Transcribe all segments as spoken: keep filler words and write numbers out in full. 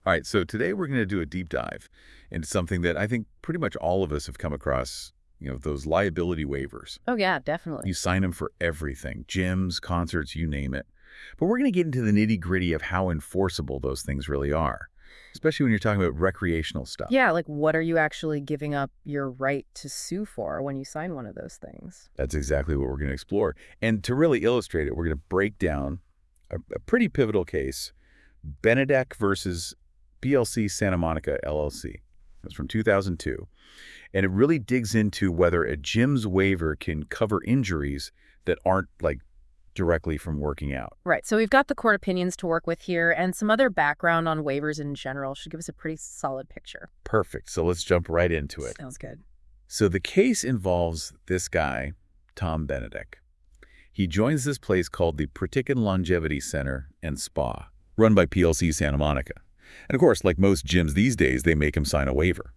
All right, so today we're going to do a deep dive into something that I think pretty much all of us have come across, you know, those liability waivers. Oh, yeah, definitely. You sign them for everything, gyms, concerts, you name it. But we're going to get into the nitty-gritty of how enforceable those things really are, especially when you're talking about recreational stuff. Yeah, like what are you actually giving up your right to sue for when you sign one of those things? That's exactly what we're going to explore. And to really illustrate it, we're going to break down a, a pretty pivotal case, Benedek versus P L C Santa Monica L L C. It was from two thousand two. And it really digs into whether a gym's waiver can cover injuries that aren't, like, directly from working out. Right, so we've got the court opinions to work with here, and some other background on waivers in general should give us a pretty solid picture. Perfect. So let's jump right into it. Sounds good. So the case involves this guy, Tom Benedek. He joins this place called the Pritikin Longevity Center and Spa, run by P L C Santa Monica. And of course, like most gyms these days, they make him sign a waiver.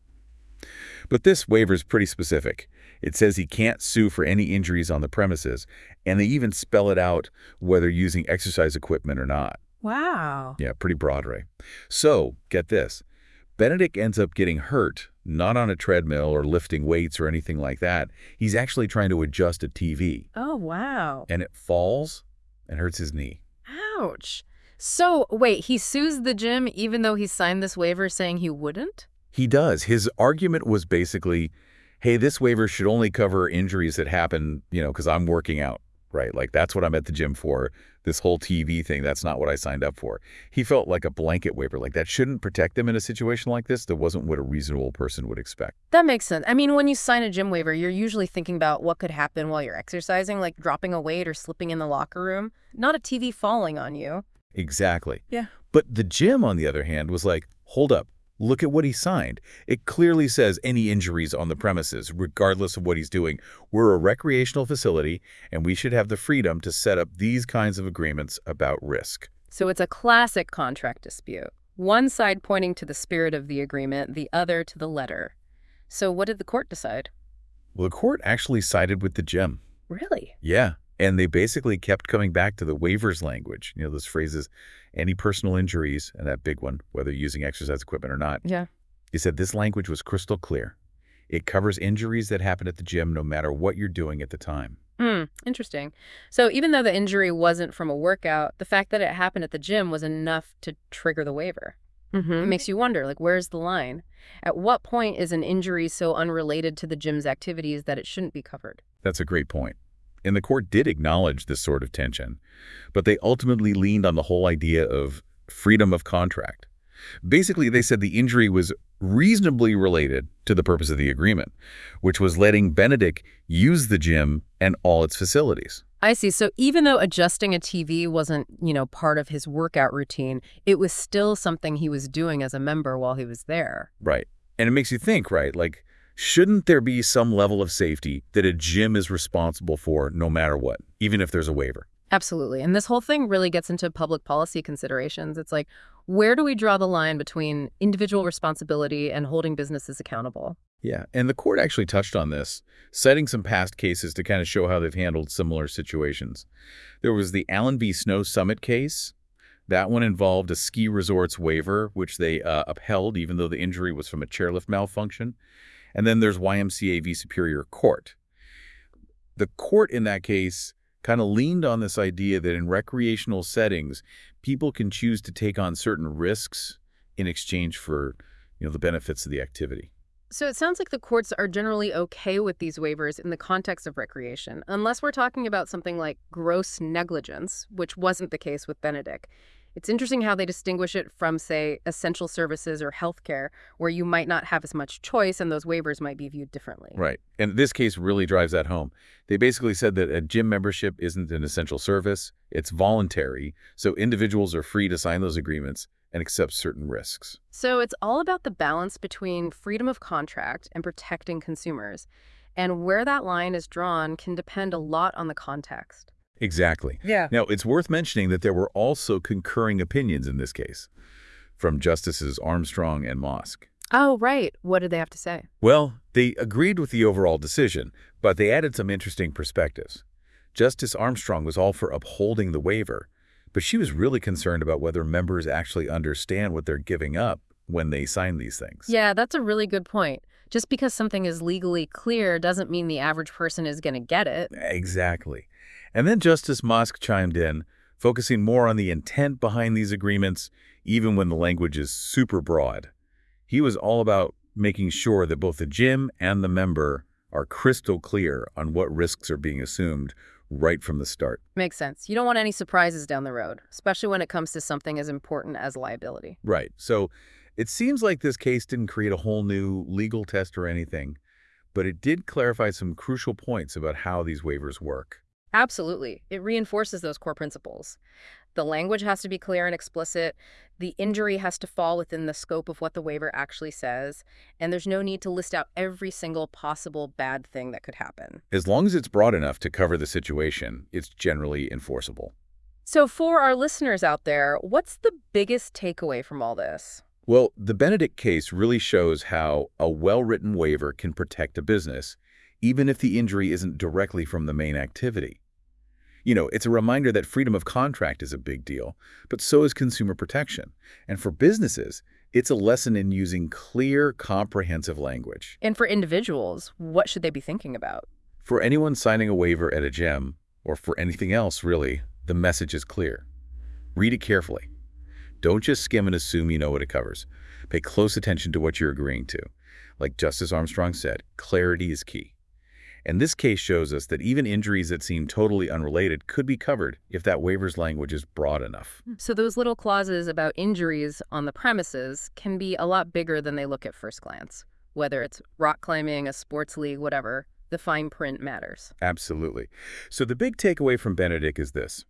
But this waiver is pretty specific. It says he can't sue for any injuries on the premises, and they even spell it out whether using exercise equipment or not. Wow. Yeah, pretty broad, right? So, get this. Benedict ends up getting hurt, not on a treadmill or lifting weights or anything like that. He's actually trying to adjust a T V. Oh, wow. And it falls and hurts his knee. Ouch. So, wait, he sues the gym even though he signed this waiver saying he wouldn't? He does. His argument was basically, hey, this waiver should only cover injuries that happen, you know, because I'm working out, right? Like, that's what I'm at the gym for. This whole T V thing, that's not what I signed up for. He felt like a blanket waiver, like that shouldn't protect them in a situation like this. That wasn't what a reasonable person would expect. That makes sense. I mean, when you sign a gym waiver, you're usually thinking about what could happen while you're exercising, like dropping a weight or slipping in the locker room, not a T V falling on you. Exactly. Yeah. But the gym, on the other hand, was like, hold up. Look at what he signed. It clearly says any injuries on the premises, regardless of what he's doing. We're a recreational facility, and we should have the freedom to set up these kinds of agreements about risk. So it's a classic contract dispute. One side pointing to the spirit of the agreement, the other to the letter. So what did the court decide? Well, the court actually sided with the gym. Really? Yeah. And they basically kept coming back to the waivers language, you know, those phrases, any personal injuries, and that big one, whether using exercise equipment or not. Yeah. He said this language was crystal clear. It covers injuries that happen at the gym no matter what you're doing at the time. Hmm, interesting. So even though the injury wasn't from a workout, the fact that it happened at the gym was enough to trigger the waiver. Mm-hmm. It makes you wonder, like, where's the line? At what point is an injury so unrelated to the gym's activities that it shouldn't be covered? That's a great point. And the court did acknowledge this sort of tension, but they ultimately leaned on the whole idea of freedom of contract. Basically, they said the injury was reasonably related to the purpose of the agreement, which was letting Benedict use the gym and all its facilities. I see. So even though adjusting a T V wasn't, you know, part of his workout routine, it was still something he was doing as a member while he was there. Right. And it makes you think, right? Like, shouldn't there be some level of safety that a gym is responsible for no matter what, even if there's a waiver? Absolutely. And this whole thing really gets into public policy considerations. It's like, where do we draw the line between individual responsibility and holding businesses accountable? Yeah, and the court actually touched on this, citing some past cases to kind of show how they've handled similar situations. There was the Allen v. Snow Summit case. That one involved a ski resort's waiver, which they uh, upheld even though the injury was from a chairlift malfunction. And then there's Y M C A v. Superior Court. The court in that case kind of leaned on this idea that in recreational settings, people can choose to take on certain risks in exchange for, you know, the benefits of the activity. So it sounds like the courts are generally okay with these waivers in the context of recreation, unless we're talking about something like gross negligence, which wasn't the case with Benedict. It's interesting how they distinguish it from, say, essential services or healthcare, where you might not have as much choice and those waivers might be viewed differently. Right. And this case really drives that home. They basically said that a gym membership isn't an essential service. It's voluntary. So individuals are free to sign those agreements and accept certain risks. So it's all about the balance between freedom of contract and protecting consumers. And where that line is drawn can depend a lot on the context. Exactly. Yeah. Now, it's worth mentioning that there were also concurring opinions in this case from Justices Armstrong and Mosk. Oh, right. What did they have to say? Well, they agreed with the overall decision, but they added some interesting perspectives. Justice Armstrong was all for upholding the waiver, But she was really concerned about whether members actually understand what they're giving up when they sign these things. Yeah, that's a really good point. Just because something is legally clear doesn't mean the average person is going to get it. Exactly. And then Justice Mosk chimed in, focusing more on the intent behind these agreements, even when the language is super broad. He was all about making sure that both the gym and the member are crystal clear on what risks are being assumed right from the start. Makes sense. You don't want any surprises down the road, especially when it comes to something as important as liability. Right. So it seems like this case didn't create a whole new legal test or anything, but it did clarify some crucial points about how these waivers work. Absolutely. It reinforces those core principles. The language has to be clear and explicit. The injury has to fall within the scope of what the waiver actually says. And there's no need to list out every single possible bad thing that could happen. As long as it's broad enough to cover the situation, it's generally enforceable. So for our listeners out there, what's the biggest takeaway from all this? Well, the Benedict case really shows how a well-written waiver can protect a business, even if the injury isn't directly from the main activity. You know, it's a reminder that freedom of contract is a big deal, but so is consumer protection. And for businesses, it's a lesson in using clear, comprehensive language. And for individuals, what should they be thinking about? For anyone signing a waiver at a gym, or for anything else really, the message is clear. Read it carefully. Don't just skim and assume you know what it covers. Pay close attention to what you're agreeing to. Like Justice Armstrong said, clarity is key. And this case shows us that even injuries that seem totally unrelated could be covered if that waiver's language is broad enough. So those little clauses about injuries on the premises can be a lot bigger than they look at first glance. Whether it's rock climbing, a sports league, whatever, the fine print matters. Absolutely. So the big takeaway from Benedict is this.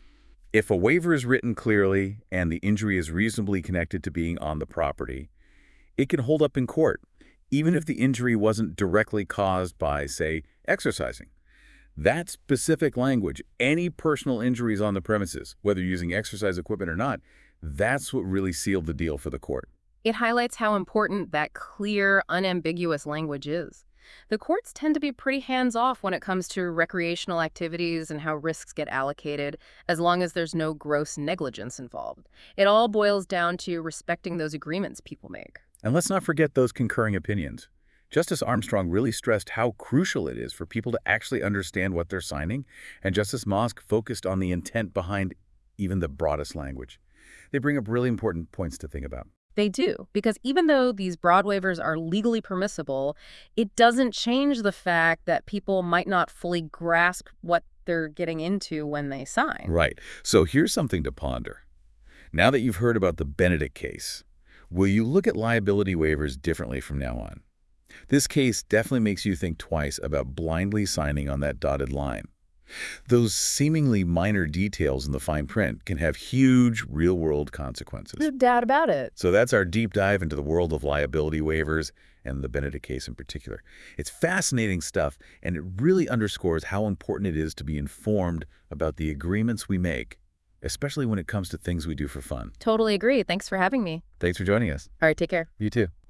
If a waiver is written clearly and the injury is reasonably connected to being on the property, it can hold up in court, even if the injury wasn't directly caused by, say, exercising. That specific language, any personal injuries on the premises, whether using exercise equipment or not, that's what really sealed the deal for the court. It highlights how important that clear, unambiguous language is. The courts tend to be pretty hands-off when it comes to recreational activities and how risks get allocated, as long as there's no gross negligence involved. It all boils down to respecting those agreements people make. And let's not forget those concurring opinions. Justice Armstrong really stressed how crucial it is for people to actually understand what they're signing, and Justice Mosk focused on the intent behind even the broadest language. They bring up really important points to think about. They do, because even though these broad waivers are legally permissible, it doesn't change the fact that people might not fully grasp what they're getting into when they sign. Right. So here's something to ponder. Now that you've heard about the Benedict case, will you look at liability waivers differently from now on? This case definitely makes you think twice about blindly signing on that dotted line. Those seemingly minor details in the fine print can have huge real-world consequences. No doubt about it. So that's our deep dive into the world of liability waivers and the Benedict case in particular. It's fascinating stuff, and it really underscores how important it is to be informed about the agreements we make, especially when it comes to things we do for fun. Totally agree. Thanks for having me. Thanks for joining us. All right, take care. You too.